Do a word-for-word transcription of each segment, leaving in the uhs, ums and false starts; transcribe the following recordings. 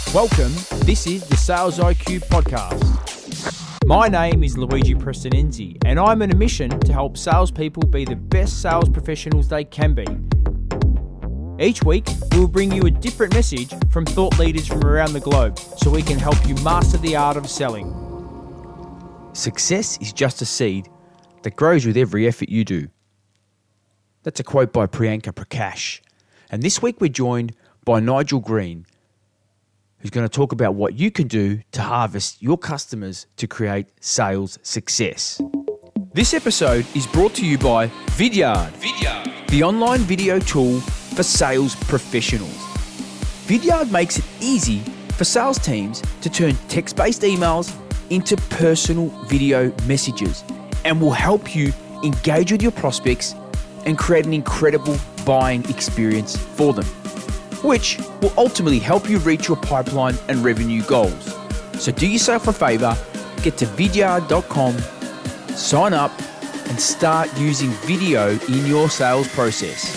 Welcome, this is the Sales I Q Podcast. My name is Luigi Prestonenzi, and I'm on a mission to help salespeople be the best sales professionals they can be. Each week, we'll bring you a different message from thought leaders from around the globe so we can help you master the art of selling. Success is just a seed that grows with every effort you do. That's a quote by Priyanka Prakash. And this week we're joined by Nigel Green, who's going to talk about what you can do to harvest your customers to create sales success. This episode is brought to you by Vidyard, Vidyard, the online video tool for sales professionals. Vidyard makes it easy for sales teams to turn text-based emails into personal video messages and will help you engage with your prospects and create an incredible buying experience for them, which will ultimately help you reach your pipeline and revenue goals. So do yourself a favor, get to vidyard dot com, sign up, and start using video in your sales process.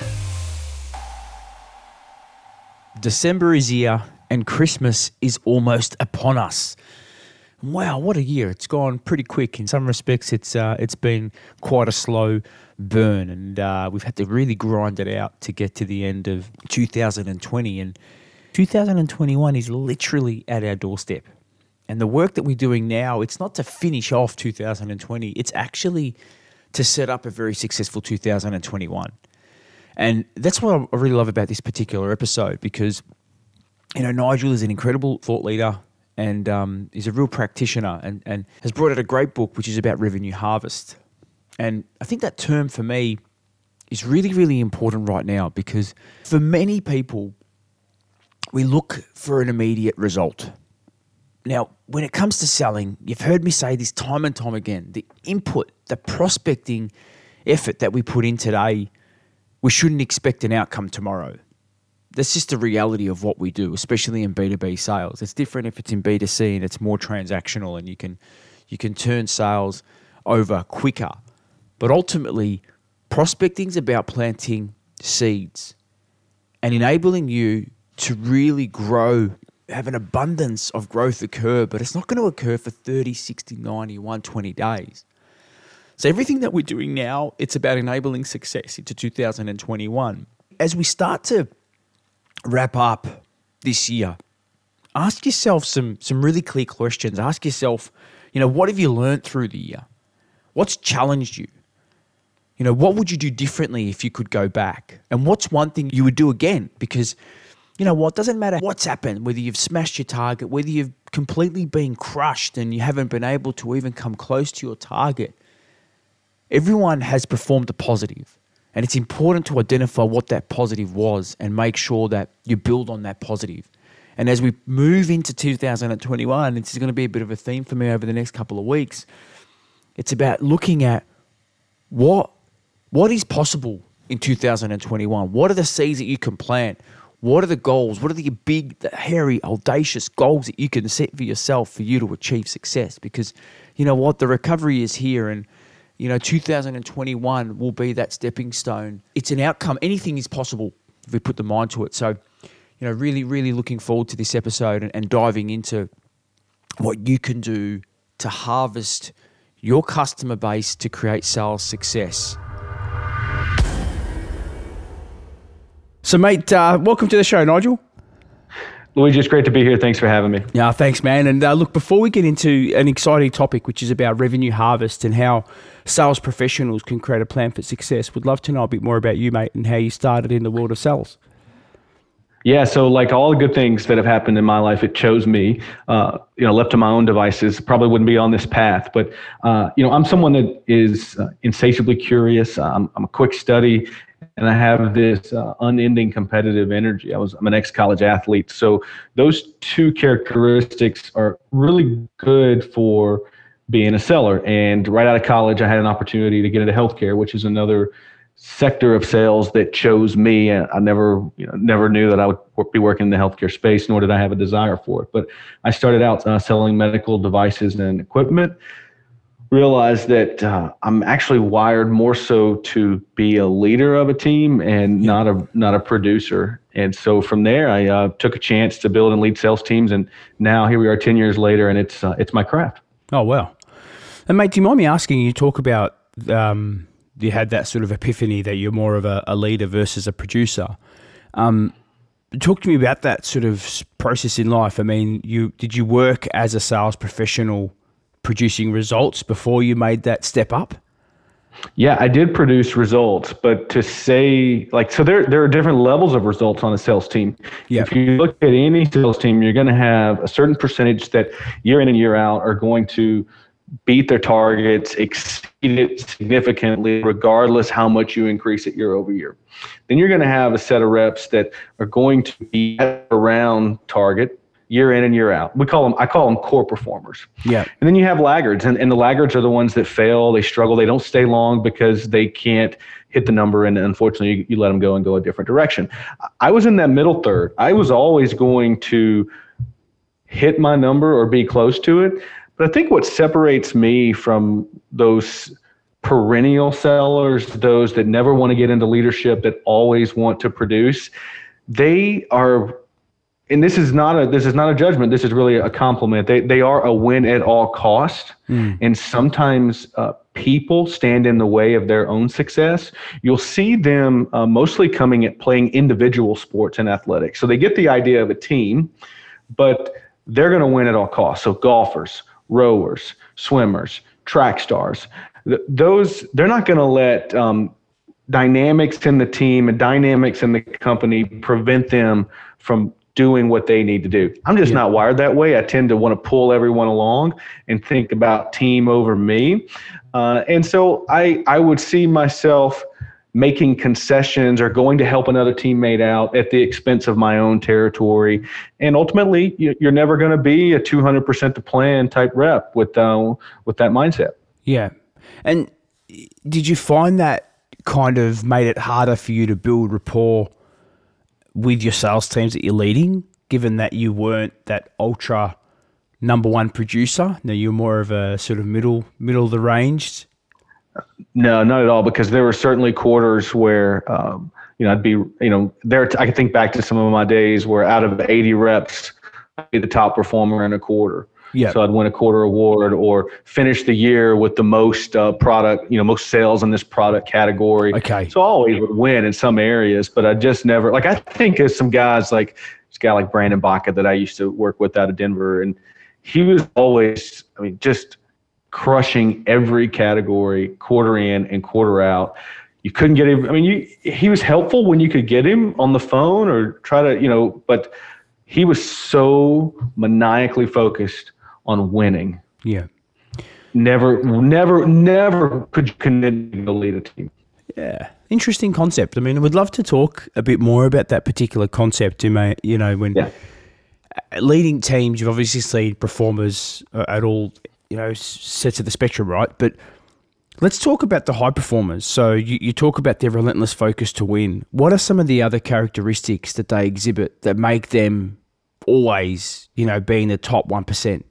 December is here and Christmas is almost upon us. Wow, what a year. It's gone pretty quick. In some respects, it's uh, it's been quite a slow burn, and uh, we've had to really grind it out to get to the end of two thousand twenty. And two thousand twenty-one is literally at our doorstep. And the work that we're doing now, it's not to finish off two thousand twenty. It's actually to set up a very successful two thousand twenty-one. And that's what I really love about this particular episode, because, you know, Nigel is an incredible thought leader, and um, is a real practitioner, and, and has brought out a great book which is about revenue harvest. And I think that term for me is really, really important right now, because for many people, we look for an immediate result. Now, when it comes to selling, you've heard me say this time and time again, the input, the prospecting effort that we put in today, we shouldn't expect an outcome tomorrow. That's just the reality of what we do, especially in B two B sales. It's different if it's in B two C and it's more transactional, and you can you can turn sales over quicker. But ultimately, prospecting is about planting seeds and enabling you to really grow, have an abundance of growth occur, but it's not going to occur for thirty, sixty, ninety, one hundred twenty days. So everything that we're doing now, it's about enabling success into two thousand twenty-one. As we start to wrap up this year, ask yourself some some really clear questions. Ask yourself, you know, what have you learned through the year? What's challenged you? You know, what would you do differently if you could go back? And what's one thing you would do again? Because, you know what, doesn't matter what's happened, whether you've smashed your target, whether you've completely been crushed and you haven't been able to even come close to your target. Everyone has performed a positive. And it's important to identify what that positive was and make sure that you build on that positive. And as we move into two thousand twenty-one, this is going to be a bit of a theme for me over the next couple of weeks. It's about looking at what what is possible in two thousand twenty-one. What are the seeds that you can plant? What are the goals? What are the big, the hairy, audacious goals that you can set for yourself for you to achieve success? Because you know what? The recovery is here, and you know, two thousand twenty-one will be that stepping stone. It's an outcome. Anything is possible if we put the mind to it. So, you know, really, really looking forward to this episode and, and diving into what you can do to harvest your customer base to create sales success. So, mate, uh, welcome to the show, Nigel. Luigi, it's great to be here. Thanks for having me. Yeah, thanks, man. And uh, look, before we get into an exciting topic, which is about revenue harvest and how sales professionals can create a plan for success, would love to know a bit more about you, mate, and how you started in the world of sales. Yeah, so like all the good things that have happened in my life, it chose me. Uh, you know, left to my own devices, probably wouldn't be on this path. But uh, you know, I'm someone that is uh, insatiably curious. Um, I'm a quick study. And I have this uh, unending competitive energy. I was I'm an ex-college athlete, so those two characteristics are really good for being a seller. And right out of college, I had an opportunity to get into healthcare, which is another sector of sales that chose me. And I never, you know, never knew that I would be working in the healthcare space, nor did I have a desire for it. But I started out uh, selling medical devices and equipment. realized that uh, I'm actually wired more so to be a leader of a team and not a not a producer. And so from there, I uh, took a chance to build and lead sales teams, and now here we are, ten years later, and it's uh, it's my craft. Oh wow! And mate, do you mind me asking? You talk about um, you had that sort of epiphany that you're more of a, a leader versus a producer. Um, talk to me about that sort of process in life. I mean, you did you work as a sales professional producing results before you made that step up? Yeah, I did produce results, but to say like, so there, there are different levels of results on a sales team. Yeah. If you look at any sales team, you're going to have a certain percentage that year in and year out are going to beat their targets, exceed it significantly, regardless how much you increase it year over year. Then you're going to have a set of reps that are going to be around target year in and year out. We call them, I call them core performers. Yeah. And then you have laggards, and, and the laggards are the ones that fail, they struggle, they don't stay long because they can't hit the number, and unfortunately you, you let them go and go a different direction. I was in that middle third. I was always going to hit my number or be close to it. But I think what separates me from those perennial sellers, those that never want to get into leadership, that always want to produce, they are, and this is not a this is not a judgment. This is really a compliment. They they are a win at all cost, mm. and sometimes uh, people stand in the way of their own success. You'll see them uh, mostly coming at playing individual sports and athletics. So they get the idea of a team, but they're going to win at all costs. So golfers, rowers, swimmers, track stars, th- those they're not going to let um, dynamics in the team and dynamics in the company prevent them from doing what they need to do. I'm just yeah. not wired that way. I tend to want to pull everyone along and think about team over me. Uh, and so I, I would see myself making concessions or going to help another teammate out at the expense of my own territory. And ultimately, you're never going to be a two hundred percent the plan type rep with, uh, with that mindset. Yeah. And did you find that kind of made it harder for you to build rapport with your sales teams that you're leading, given that you weren't that ultra number one producer? No, you're more of a sort of middle middle of the range. No, not at all, because there were certainly quarters where, um, you know, I'd be, you know, there, I can think back to some of my days where out of eighty reps, I'd be the top performer in a quarter. Yeah. So I'd win a quarter award or finish the year with the most uh, product, you know, most sales in this product category. Okay. So I always would win in some areas, but I just never, like, I think of some guys like this guy like Brandon Baca that I used to work with out of Denver. And he was always, I mean, just crushing every category, quarter in and quarter out. You couldn't get him. I mean, you, he was helpful when you could get him on the phone or try to, you know, but he was so maniacally focused on winning. Yeah. Never, never, never could you commit to lead a team. Yeah. Interesting concept. I mean, I would love to talk a bit more about that particular concept. You may, you know, when yeah. leading teams, you've obviously seen performers at all, you know, sets of the spectrum, right? But let's talk about the high performers. So you, you talk about their relentless focus to win. What are some of the other characteristics that they exhibit that make them always, you know, be in the top one percent?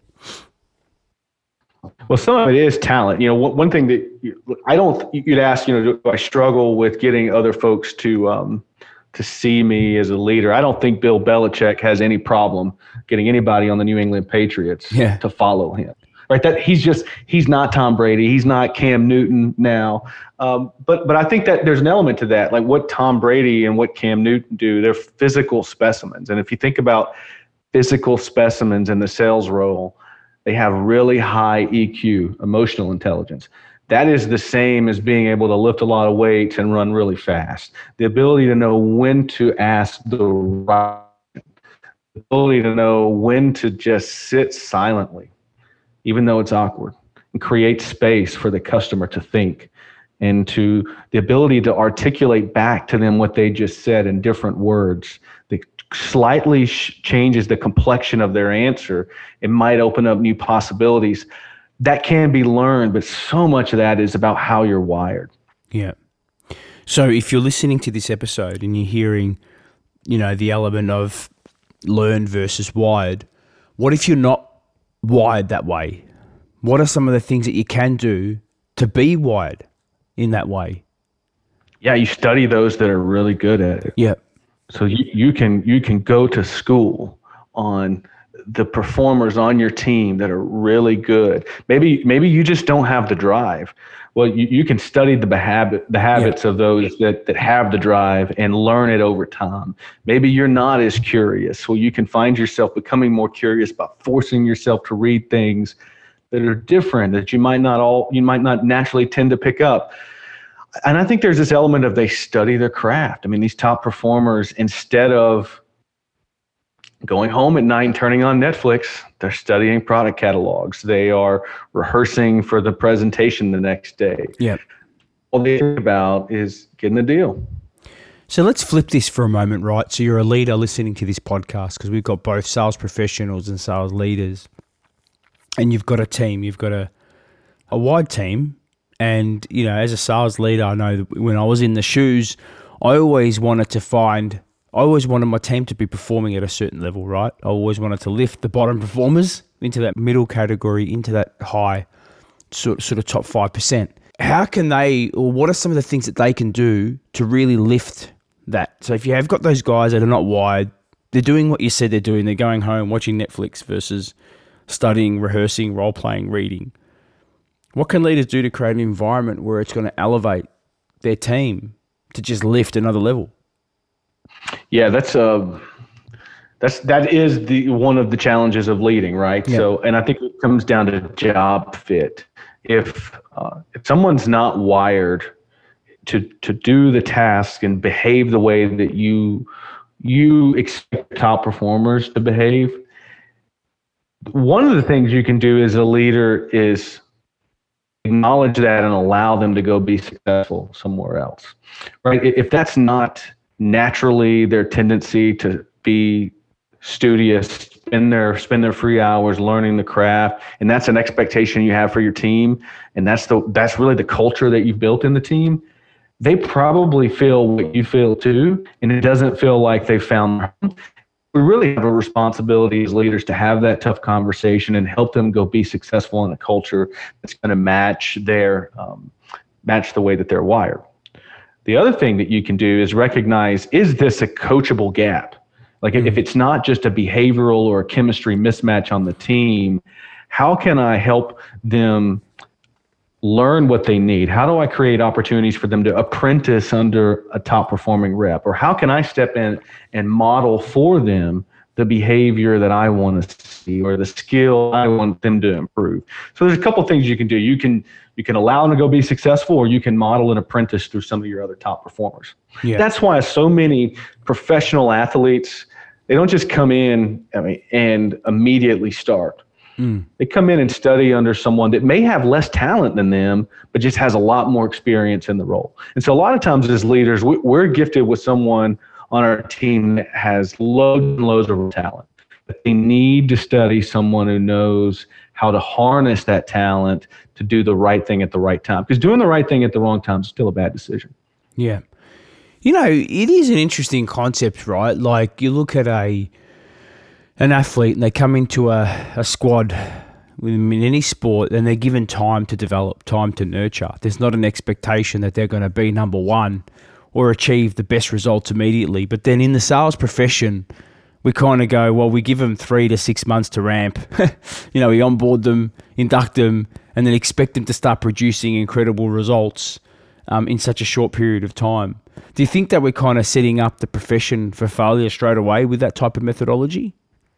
Well, some of it is talent. You know, one thing that you, I don't, you'd ask, you know, do I struggle with getting other folks to um, to see me as a leader? I don't think Bill Belichick has any problem getting anybody on the New England Patriots yeah. to follow him. Right? That he's just he's not Tom Brady. He's not Cam Newton now. Um, but but I think that there's an element to that. Like what Tom Brady and what Cam Newton do, they're physical specimens. And if you think about physical specimens in the sales role, they have really high E Q, emotional intelligence. That is the same as being able to lift a lot of weights and run really fast. The ability to know when to ask the right, the ability to know when to just sit silently, even though it's awkward, and create space for the customer to think, and to the ability to articulate back to them what they just said in different words that slightly sh- changes the complexion of their answer. It might open up new possibilities. That can be learned, but so much of that is about how you're wired. Yeah. So if you're listening to this episode and you're hearing, you know, the element of learned versus wired, what if you're not wired that way? What are some of the things that you can do to be wired in that way? Yeah, you study those that are really good at it. Yeah. So you, you can you can go to school on the performers on your team that are really good. Maybe maybe you just don't have the drive. Well, you, you can study the habit the habits yeah. of those that that have the drive and learn it over time. Maybe you're not as curious. Well, you can find yourself becoming more curious by forcing yourself to read things that are different, that you might not all you might not naturally tend to pick up. And I think there's this element of they study their craft. I mean, these top performers, instead of going home at night and turning on Netflix, they're studying product catalogs. They are rehearsing for the presentation the next day. Yeah. All they think about is getting the deal. So let's flip this for a moment, right? So you're a leader listening to this podcast, because we've got both sales professionals and sales leaders. And you've got a team. You've got a, a wide team. And, you know, as a sales leader, I know that when I was in the shoes, I always wanted to find, I always wanted my team to be performing at a certain level, right? I always wanted to lift the bottom performers into that middle category, into that high sort, sort of top five percent. How can they, or what are some of the things that they can do to really lift that? So if you have got those guys that are not wide, they're doing what you said they're doing. They're going home, watching Netflix versus studying, rehearsing, role-playing, reading. What can leaders do to create an environment where it's going to elevate their team to just lift another level? Yeah, that's uh, that's that is the one of the challenges of leading, right? Yeah. So, and I think it comes down to job fit. If uh, if someone's not wired to to do the task and behave the way that you you expect top performers to behave, one of the things you can do as a leader is acknowledge that and allow them to go be successful somewhere else, right? If that's not naturally their tendency to be studious, spend their spend their free hours learning the craft, and that's an expectation you have for your team, and that's the that's really the culture that you've built in the team, they probably feel what you feel too, and it doesn't feel like they found. We really have a responsibility as leaders to have that tough conversation and help them go be successful in a culture that's going to match their um, match the way that they're wired. The other thing that you can do is recognize, is this a coachable gap? Like mm-hmm. if it's not just a behavioral or a chemistry mismatch on the team, how can I help them learn what they need? How do I create opportunities for them to apprentice under a top performing rep? Or how can I step in and model for them the behavior that I want to see or the skill I want them to improve? So there's a couple of things you can do. You can you can allow them to go be successful, or you can model an apprentice through some of your other top performers. Yeah. That's why so many professional athletes, they don't just come in I mean, and immediately start. Mm. They come in and study under someone that may have less talent than them, but just has a lot more experience in the role. And so a lot of times as leaders, we, we're gifted with someone on our team that has loads and loads of talent. But they need to study someone who knows how to harness that talent to do the right thing at the right time. Because doing the right thing at the wrong time is still a bad decision. Yeah. You know, it is an interesting concept, right? Like you look at a an athlete and they come into a, a squad in any sport and they're given time to develop, time to nurture. There's not an expectation that they're going to be number one or achieve the best results immediately. But then in the sales profession, we kind of go, well, we give them three to six months to ramp. You know, we onboard them, induct them, and then expect them to start producing incredible results um, in such a short period of time. Do you think that we're kind of setting up the profession for failure straight away with that type of methodology?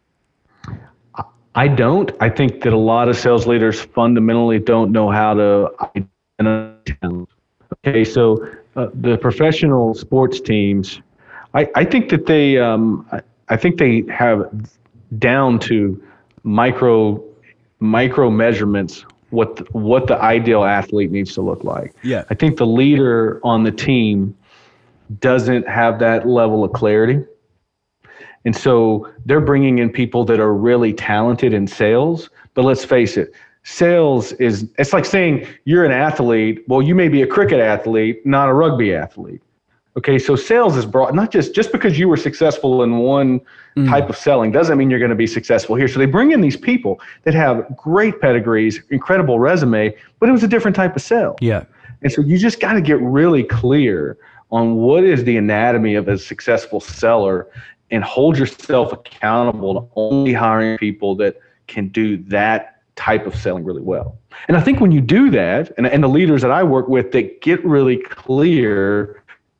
I don't. I think that a lot of sales leaders fundamentally don't know how to identify talent. Okay, so uh, the professional sports teams, I, I think that they, um, I, I think they have down to micro, micro measurements what the, what the ideal athlete needs to look like. Yeah, I think the leader on the team doesn't have that level of clarity. And so they're bringing in people that are really talented in sales. But let's face it, sales is, it's like saying you're an athlete. Well, you may be a cricket athlete, not a rugby athlete. Okay, so sales is broad, not just just because you were successful in one Mm. type of selling doesn't mean you're going to be successful here. So they bring in these people that have great pedigrees, incredible resume, but it was a different type of sell. Yeah. And so you just got to get really clear on what is the anatomy of a successful seller and hold yourself accountable to only hiring people that can do that type of selling really well. And I think when you do that, and, and the leaders that I work with that get really clear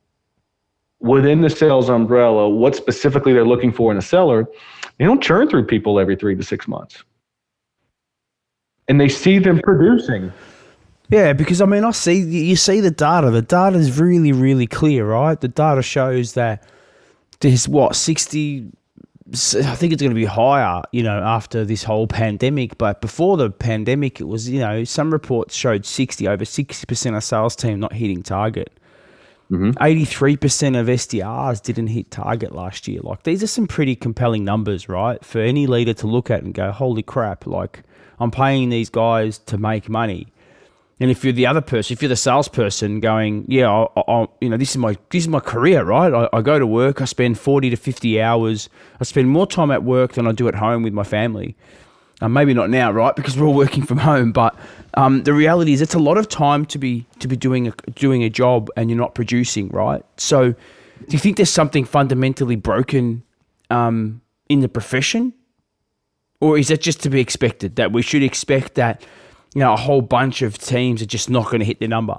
within the sales umbrella, what specifically they're looking for in a seller, they don't churn through people every three to six months. And they see them producing. Yeah, because I mean, I see, you see the data. The data is really, really clear, right? The data shows that there's what, sixty, I think it's going to be higher, you know, after this whole pandemic. But before the pandemic, it was, you know, some reports showed sixty, over sixty percent of sales team not hitting target. Mm-hmm. eighty-three percent of S D Rs didn't hit target last year. Like, these are some pretty compelling numbers, right? For any leader to look at and go, holy crap, like, I'm paying these guys to make money. And if you're the other person, if you're the salesperson going, yeah, I, I, you know, this is my this is my career, right? I, I go to work, I spend forty to fifty hours. I spend more time at work than I do at home with my family. Uh, maybe not now, right? Because we're all working from home. But um, the reality is, it's a lot of time to be to be doing a doing a job and you're not producing, right? So, do you think there's something fundamentally broken um, in the profession, or is that just to be expected? That we should expect that, you know, a whole bunch of teams are just not going to hit their number?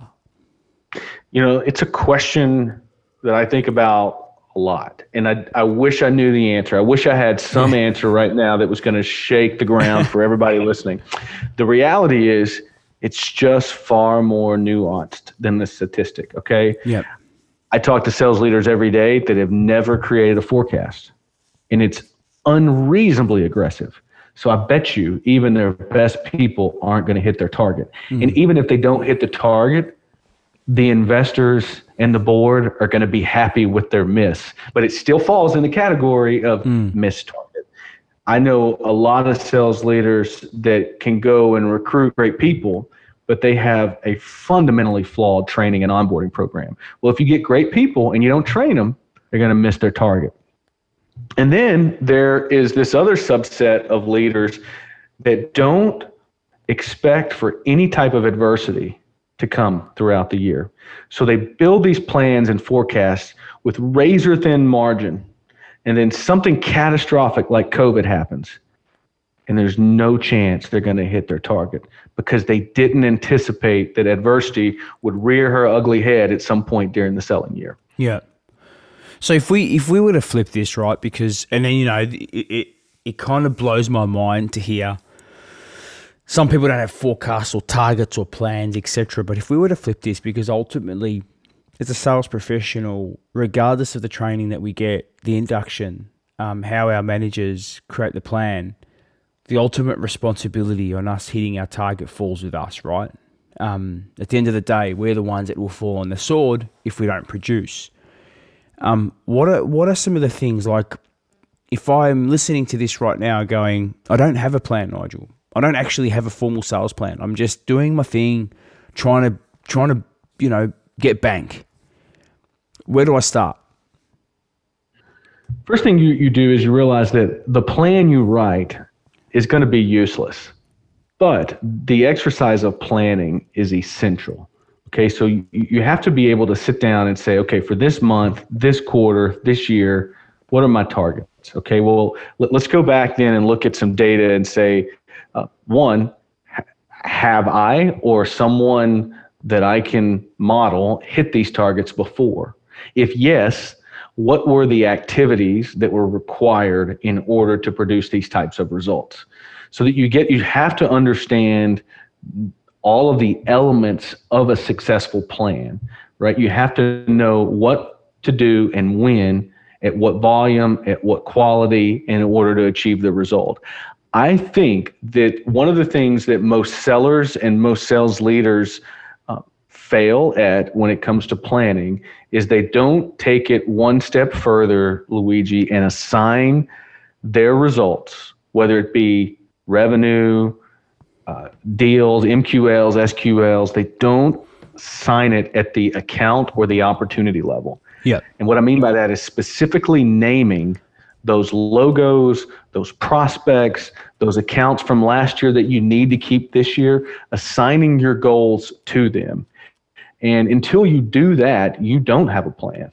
You know, it's a question that I think about a lot. And I, I wish I knew the answer. I wish I had some answer right now that was going to shake the ground for everybody listening. The reality is it's just far more nuanced than the statistic, okay? Yeah. I talk to sales leaders every day that have never created a forecast, and it's unreasonably aggressive. So I bet you even their best people aren't going to hit their target. Mm. And even if they don't hit the target, the investors and the board are going to be happy with their miss. But it still falls in the category of mm. missed target. I know a lot of sales leaders that can go and recruit great people, but they have a fundamentally flawed training and onboarding program. Well, if you get great people and you don't train them, they're going to miss their target. And then there is this other subset of leaders that don't expect for any type of adversity to come throughout the year. So they build these plans and forecasts with razor thin margin, and then something catastrophic like COVID happens, and there's no chance they're going to hit their target because they didn't anticipate that adversity would rear her ugly head at some point during the selling year. Yeah. So if we if we were to flip this, right, because, and then, you know, it it, it kind of blows my mind to hear some people don't have forecasts or targets or plans, et cetera. But if we were to flip this, because ultimately, as a sales professional, regardless of the training that we get, the induction, um, how our managers create the plan, the ultimate responsibility on us hitting our target falls with us, right? Um, at the end of the day, we're the ones that will fall on the sword if we don't produce. Um, what are what are some of the things, like, if I'm listening to this right now going, I don't have a plan, Nigel. I don't actually have a formal sales plan. I'm just doing my thing, trying to trying to, you know, get bank. Where do I start? First thing you, you do is you realize that the plan you write is going to be useless, but the exercise of planning is essential. Okay, so you, you have to be able to sit down and say, okay, for this month, this quarter, this year, what are my targets? Okay, well, let, let's go back then and look at some data and say, uh, one, ha- have I or someone that I can model hit these targets before? If yes, what were the activities that were required in order to produce these types of results? So that you get, you have to understand all of the elements of a successful plan, right? You have to know what to do and when, at what volume, at what quality, in order to achieve the result. I think that one of the things that most sellers and most sales leaders uh, fail at when it comes to planning is they don't take it one step further, Luigi, and assign their results, whether it be revenue, uh, deals, M Q Ls, S Q Ls, they don't sign it at the account or the opportunity level. Yeah. And what I mean by that is specifically naming those logos, those prospects, those accounts from last year that you need to keep this year, assigning your goals to them. And until you do that, you don't have a plan.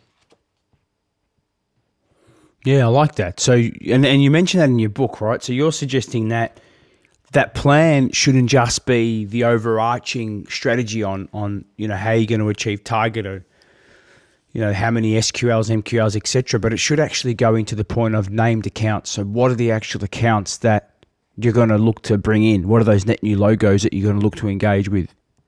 Yeah, I like that. So, and, and you mentioned that in your book, right? So you're suggesting that that plan shouldn't just be the overarching strategy on, on you know, how you're going to achieve target or, you know, how many S Q Ls, M Q Ls, et cetera, but it should actually go into the point of named accounts. So what are the actual accounts that you're going to look to bring in? What are those net new logos that you're going to look to engage with?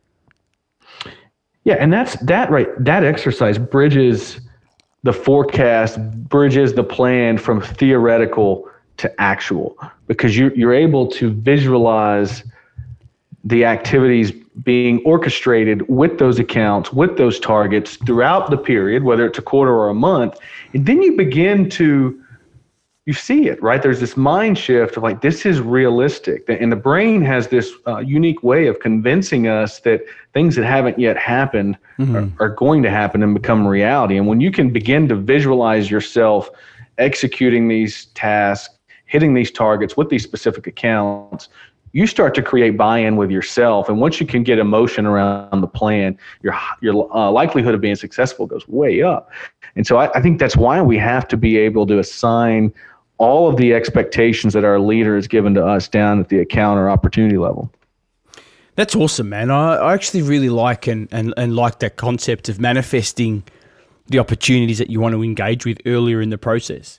Yeah, and that's that right. That exercise bridges the forecast, bridges the plan from theoretical to actual, because you're, you're able to visualize the activities being orchestrated with those accounts, with those targets throughout the period, whether it's a quarter or a month. And then you begin to, you see it, right? There's this mind shift of like, this is realistic. And the brain has this uh, unique way of convincing us that things that haven't yet happened mm-hmm. are, are going to happen and become reality. And when you can begin to visualize yourself executing these tasks, hitting these targets with these specific accounts, you start to create buy-in with yourself. And once you can get emotion around the plan, your your uh, likelihood of being successful goes way up. And so I, I think that's why we have to be able to assign all of the expectations that our leader has given to us down at the account or opportunity level. That's awesome, man. I, I actually really like and, and, and like that concept of manifesting the opportunities that you want to engage with earlier in the process.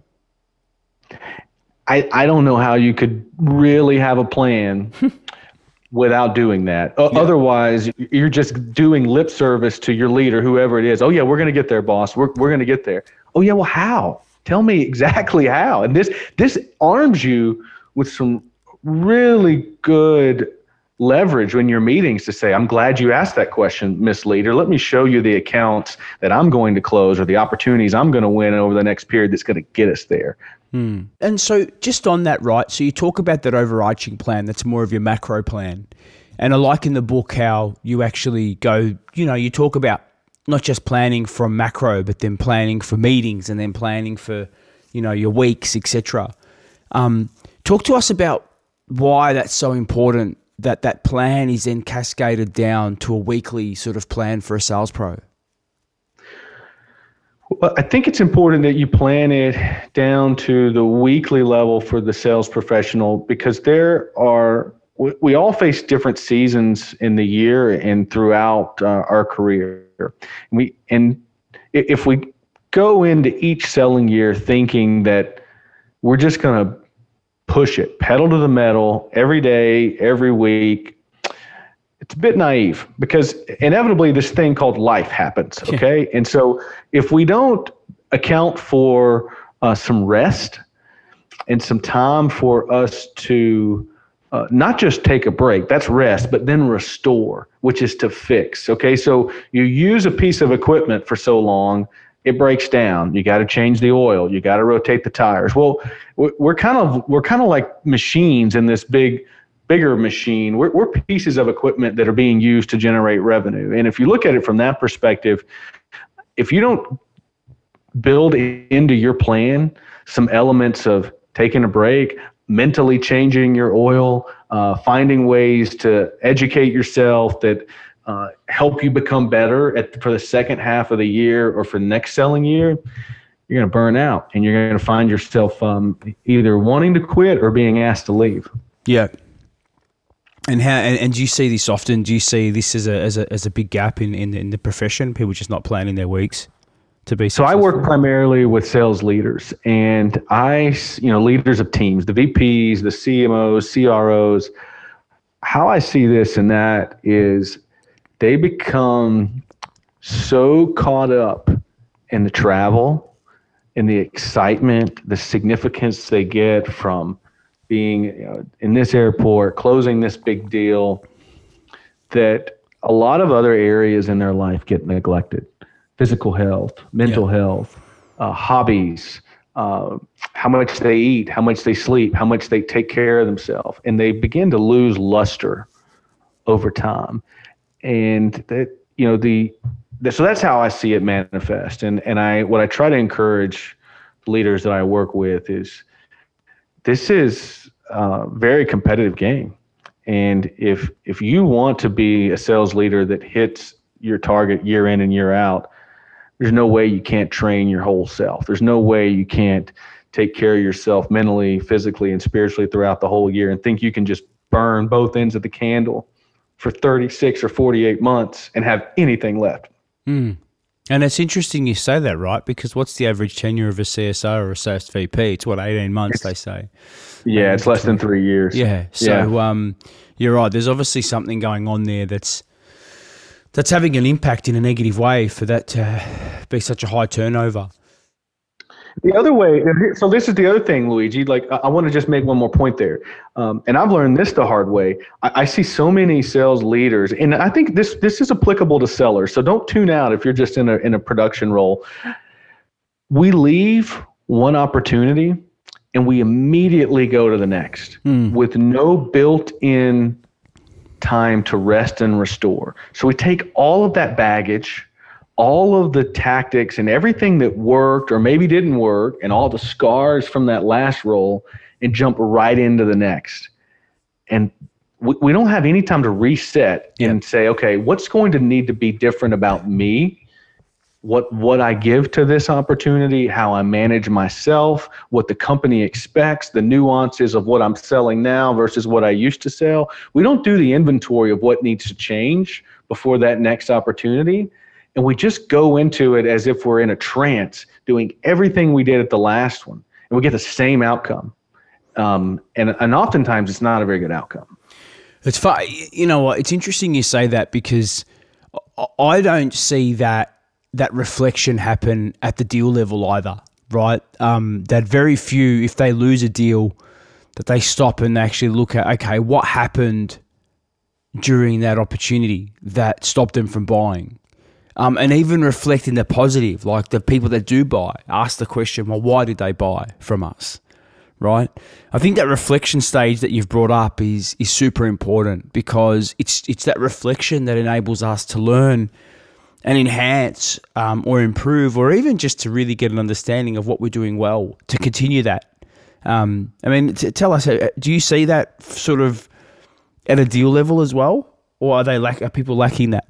I, I don't know how you could really have a plan without doing that. Yeah. Otherwise, you're just doing lip service to your leader, whoever it is. Oh, yeah, we're going to get there, boss. We're we're going to get there. Oh, yeah, well, how? Tell me exactly how. And this this arms you with some really good leverage in your meetings to say, I'm glad you asked that question, Miss Leader. Let me show you the accounts that I'm going to close or the opportunities I'm going to win over the next period that's going to get us there. Hmm. And so just on that, right, so you talk about that overarching plan that's more of your macro plan. And I like in the book how you actually go, you know, you talk about not just planning from macro, but then planning for meetings and then planning for, you know, your weeks, et cetera. Um, talk to us about why that's so important, that that plan is then cascaded down to a weekly sort of plan for a sales pro. Well, I think it's important that you plan it down to the weekly level for the sales professional, because there are, we, we all face different seasons in the year and throughout uh, our career. We, and if we go into each selling year thinking that we're just going to push it, pedal to the metal every day, every week, it's a bit naive, because inevitably this thing called life happens, okay? And so if we don't account for uh, some rest and some time for us to uh, not just take a break, that's rest, but then restore, which is to fix, okay? So you use a piece of equipment for so long, it breaks down. You got to change the oil. You got to rotate the tires. Well, we're kind of we're kind of like machines in this big bigger machine. We're, we're pieces of equipment that are being used to generate revenue. And if you look at it from that perspective, if you don't build into your plan some elements of taking a break, mentally changing your oil, uh, finding ways to educate yourself that uh, help you become better at, for the second half of the year or for the next selling year, you're going to burn out and you're going to find yourself um, either wanting to quit or being asked to leave. Yeah. And how and, and do you see this often? Do you see this as a as a as a big gap in, in, in the profession? People just not planning their weeks to be successful? So I work primarily with sales leaders, and I, you know, leaders of teams, the V Ps, the C M Os, C R Os. How I see this and that is they become so caught up in the travel, in the excitement, the significance they get from being, you know, in this airport, closing this big deal, that a lot of other areas in their life get neglected. Physical health, mental yeah. health, uh, hobbies, uh, how much they eat, how much they sleep, how much they take care of themselves. And they begin to lose luster over time. And that, you know, the so that's how I see it manifest. And and I what I try to encourage leaders that I work with is this is a very competitive game. And if if you want to be a sales leader that hits your target year in and year out, there's no way you can't train your whole self. There's no way you can't take care of yourself mentally, physically, and spiritually throughout the whole year and think you can just burn both ends of the candle for thirty-six or forty-eight months and have anything left. Mm. And it's interesting you say that, right? Because what's the average tenure of a C S O or a sales V P? It's what, eighteen months, it's, they say. Yeah, Maybe it's less than three years. Yeah. So yeah. Um, you're right. There's obviously something going on there that's that's having an impact in a negative way for that to be such a high turnover. The other way, so this is the other thing, Luigi, like I, I want to just make one more point there. Um, and I've learned this the hard way. I, I see so many sales leaders, and I think this this is applicable to sellers. So don't tune out if you're just in a in a production role. We leave one opportunity and we immediately go to the next mm. with no built-in time to rest and restore. So we take all of that baggage, all of the tactics and everything that worked or maybe didn't work and all the scars from that last role and jump right into the next. And we, we don't have any time to reset yeah. and say, okay, what's going to need to be different about me? What what I give to this opportunity, how I manage myself, what the company expects, the nuances of what I'm selling now versus what I used to sell. We don't do the inventory of what needs to change before that next opportunity. And we just go into it as if we're in a trance, doing everything we did at the last one, and we get the same outcome. Um, and, and oftentimes it's not a very good outcome. It's fun. You know what? It's interesting you say that because I don't see that that reflection happen at the deal level either, right? Um, that very few, if they lose a deal, that they stop and actually look at, okay, what happened during that opportunity that stopped them from buying? Um, and even reflecting the positive, like the people that do buy, ask the question, well, why did they buy from us, right? I think that reflection stage that you've brought up is is super important because it's it's that reflection that enables us to learn and enhance um, or improve or even just to really get an understanding of what we're doing well to continue that. Um, I mean, t- tell us, do you see that sort of at a deal level as well? Or are they lack, are people lacking that?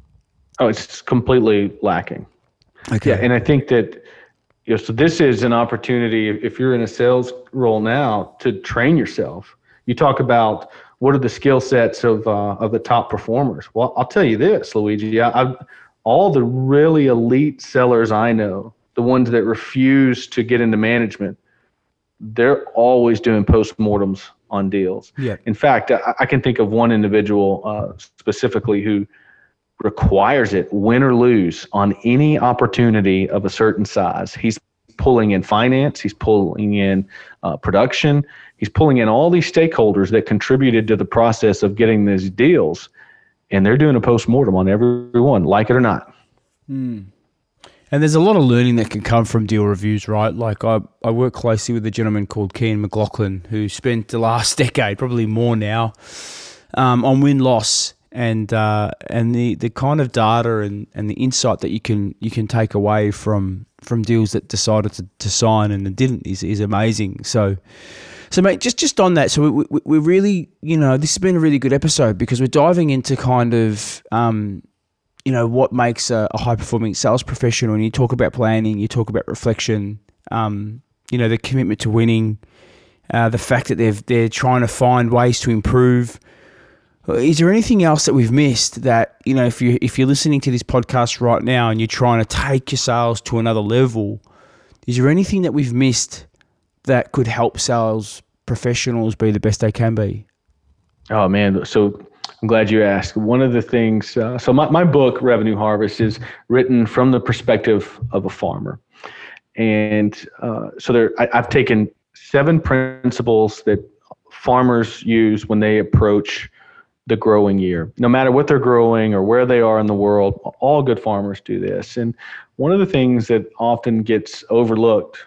Oh, it's completely lacking. Okay. Yeah, and I think that, you know, so this is an opportunity, if you're in a sales role now, to train yourself. You talk about what are the skill sets of uh, of the top performers. Well, I'll tell you this, Luigi, I, I've, all the really elite sellers I know, the ones that refuse to get into management, they're always doing postmortems on deals. Yeah. In fact, I, I can think of one individual uh, specifically who requires it, win or lose, on any opportunity of a certain size. He's pulling in finance, he's pulling in uh, production, he's pulling in all these stakeholders that contributed to the process of getting these deals. And they're doing a postmortem on everyone, like it or not. Mm. And there's a lot of learning that can come from deal reviews, right? Like I, I work closely with a gentleman called Kean McLaughlin who spent the last decade, probably more now, um, on win-loss and uh, and the, the kind of data and, and the insight that you can you can take away from from deals that decided to, to sign and didn't is is amazing. So. So, mate, just, just on that, so we, we, we're really, you know, this has been a really good episode because we're diving into kind of, um, you know, what makes a, a high-performing sales professional. And you talk about planning, you talk about reflection, um, you know, the commitment to winning, uh, the fact that they've, they're trying to find ways to improve. Is there anything else that we've missed that, you know, if, you, if you're listening to this podcast right now and you're trying to take your sales to another level, is there anything that we've missed that could help sales professionals be the best they can be? Oh, man. So I'm glad you asked. One of the things, uh, so my, my book, Revenue Harvest, is written from the perspective of a farmer. And uh, so there, I, I've taken seven principles that farmers use when they approach the growing year. No matter what they're growing or where they are in the world, all good farmers do this. And one of the things that often gets overlooked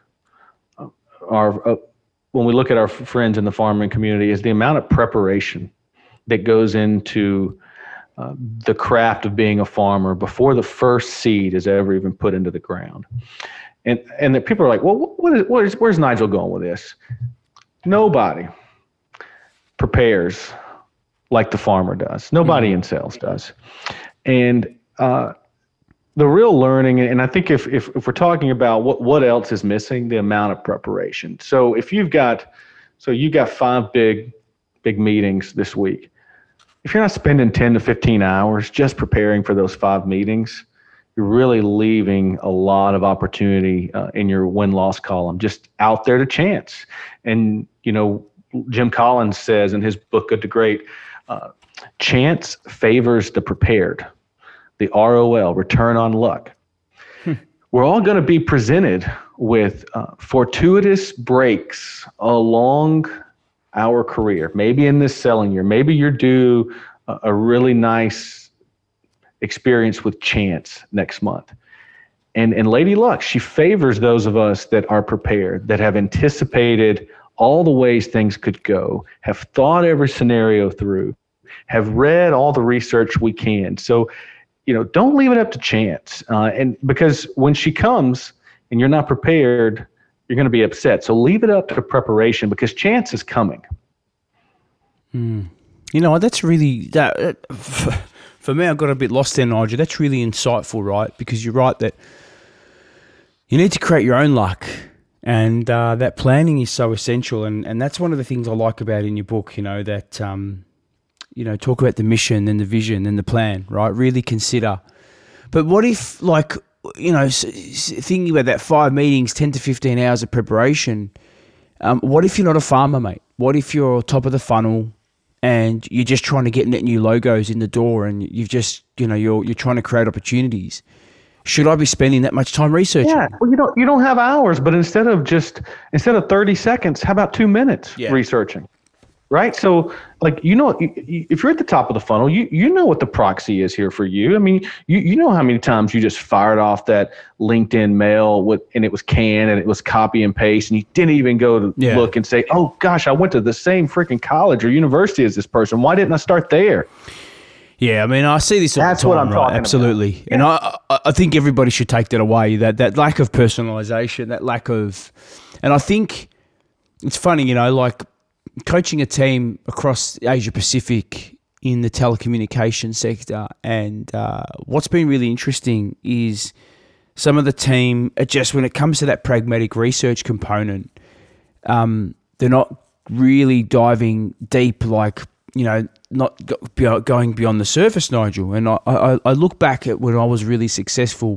Our, uh, when we look at our friends in the farming community is the amount of preparation that goes into uh, the craft of being a farmer before the first seed is ever even put into the ground. And and that people are like, well, what is, what is, where's Nigel going with this? Nobody prepares like the farmer does. Nobody mm-hmm. in sales does. And uh, the real learning, and I think if, if if we're talking about what, what else is missing, the amount of preparation. So if you've got, so you got five big, big meetings this week. If you're not spending ten to fifteen hours just preparing for those five meetings, you're really leaving a lot of opportunity uh, in your win-loss column, just out there to chance. And, you know, Jim Collins says in his book, Good to Great, uh, chance favors the prepared, the R O L, return on luck. Hmm. We're all going to be presented with uh, fortuitous breaks along our career. Maybe in this selling year, maybe you're due a, a really nice experience with chance next month. And and Lady Luck, she favors those of us that are prepared, that have anticipated all the ways things could go, have thought every scenario through, have read all the research we can. So, you know, don't leave it up to chance. Uh, and because when she comes and you're not prepared, you're going to be upset. So leave it up to preparation, because chance is coming. Mm. You know, that's really that. that For me, I got a bit lost there, Nigel. That's really insightful, right? Because you're right that you need to create your own luck, and uh, that planning is so essential. And, and that's one of the things I like about in your book, you know, that, um, you know, talk about the mission and the vision and the plan, right? Really consider. But what if, like, you know, thinking about that five meetings, ten to fifteen hours of preparation, um, what if you're not a farmer, mate? What if you're top of the funnel and you're just trying to get net new logos in the door, and you've just, you know, you're you're trying to create opportunities? Should I be spending that much time researching? Yeah, well, you don't you don't have hours, but instead of just instead of thirty seconds, how about two minutes yeah. researching? Right? So, like, you know, if you're at the top of the funnel, you you know what the proxy is here for you. I mean, you you know how many times you just fired off that LinkedIn mail with, and it was canned and it was copy and paste, and you didn't even go to yeah. look and say, oh gosh, I went to the same freaking college or university as this person. Why didn't I start there? Yeah, I mean, I see this all That's the time, what I'm right? talking Absolutely. about. Yeah. And I I think everybody should take that away, that that lack of personalization, that lack of, and I think it's funny, you know, like, coaching a team across Asia Pacific in the telecommunications sector, and uh, what's been really interesting is some of the team, just when it comes to that pragmatic research component, um, they're not really diving deep, like, you know, not go, going beyond the surface, Nigel. And I, I, I look back at when I was really successful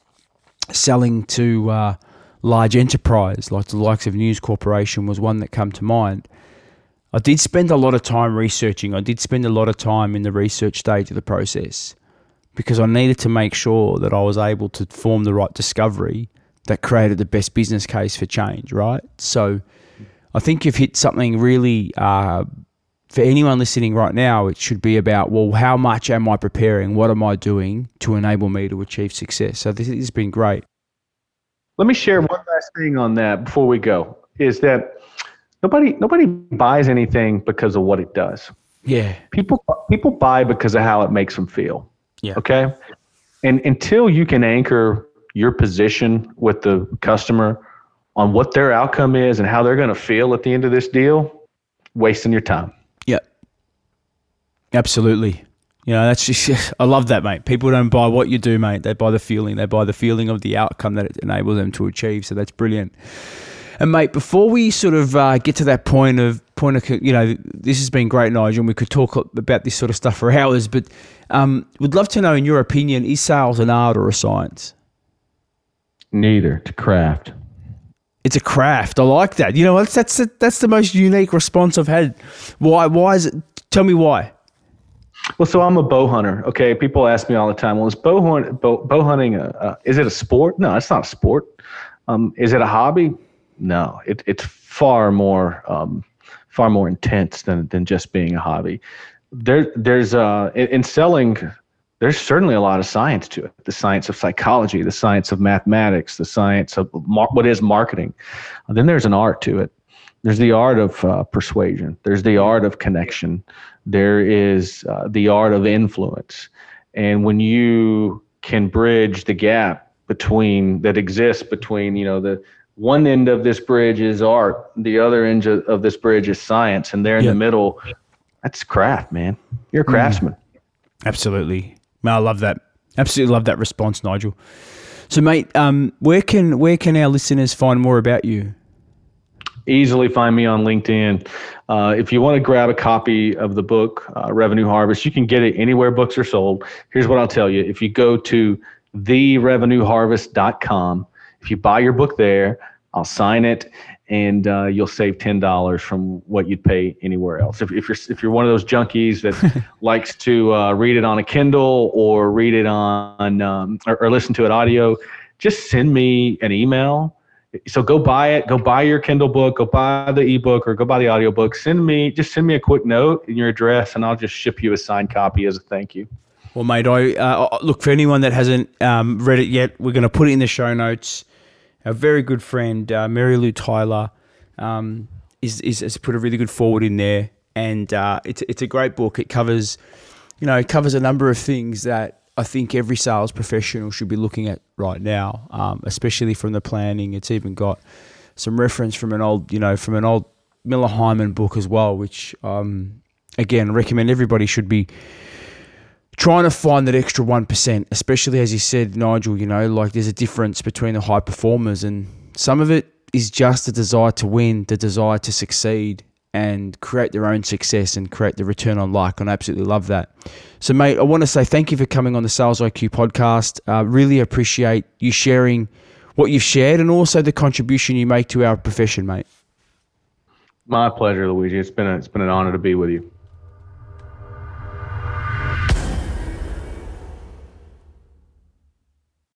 selling to uh, large enterprise, like the likes of News Corporation was one that come to mind. I did spend a lot of time researching. I did spend a lot of time in the research stage of the process, because I needed to make sure that I was able to form the right discovery that created the best business case for change, right? So I think you've hit something really, uh, for anyone listening right now, it should be about, well, how much am I preparing? What am I doing to enable me to achieve success? So this has been great. Let me share one last thing on that before we go, is that Nobody nobody buys anything because of what it does. Yeah. People people buy because of how it makes them feel. Yeah. Okay? And until you can anchor your position with the customer on what their outcome is and how they're going to feel at the end of this deal, wasting your time. Yeah. Absolutely. You know, that's just, I love that, mate. People don't buy what you do, mate. They buy the feeling. They buy the feeling of the outcome that it enables them to achieve. So that's brilliant. And mate, before we sort of uh, get to that point of point of you know, this has been great, Nigel, and we could talk about this sort of stuff for hours. But um, would love to know, in your opinion, is sales an art or a science? Neither. It's a craft. It's a craft. I like that. You know, that's that's a, that's the most unique response I've had. Why? Why is it? Tell me why. Well, so I'm a bow hunter. Okay, people ask me all the time, well, is bow hunt, bow, bow hunting a, a, is it a sport? No, it's not a sport. Um, is it a hobby? No, it, it's far more um, far more intense than than just being a hobby. There, there's uh, in, in selling, there's certainly a lot of science to it. The science of psychology, the science of mathematics, the science of mar- what is marketing. And then there's an art to it. there's the art of uh, persuasion. There's the art of connection. There is uh, the art of influence. And when you can bridge the gap between that exists between, you know, the one end of this bridge is art, the other end of this bridge is science, and there in yep. the middle, that's craft, man. You're a craftsman. Mm. Absolutely. Man, I love that. Absolutely love that response, Nigel. So, mate, um, where can where can our listeners find more about you? Easily find me on LinkedIn. Uh, if you want to grab a copy of the book, uh, Revenue Harvest, you can get it anywhere books are sold. Here's what I'll tell you. If you go to the revenue harvest dot com, if you buy your book there, I'll sign it, and uh, you'll save ten dollars from what you'd pay anywhere else. If, if you're if you're one of those junkies that likes to uh, read it on a Kindle or read it on um, or, or listen to it audio, just send me an email. So go buy it, go buy your Kindle book, go buy the ebook or go buy the audiobook. Send me, just send me a quick note and your address, and I'll just ship you a signed copy as a thank you. Well, mate, I uh, look, for anyone that hasn't um, read it yet, we're going to put it in the show notes. A very good friend, uh, Mary Lou Tyler, um, is, is has put a really good forward in there, and uh, it's it's a great book. It covers, you know, it covers a number of things that I think every sales professional should be looking at right now, um, especially from the planning. It's even got some reference from an old, you know, from an old Miller Hyman book as well, which, um, again, I recommend everybody should be trying to find that extra one percent, especially as you said, Nigel, you know, like there's a difference between the high performers, and some of it is just the desire to win, the desire to succeed and create their own success and create the return on luck. And I absolutely love that. So, mate, I want to say thank you for coming on the Sales I Q podcast. Uh, really appreciate you sharing what you've shared and also the contribution you make to our profession, mate. My pleasure, Luigi. It's been a, it's been an honor to be with you.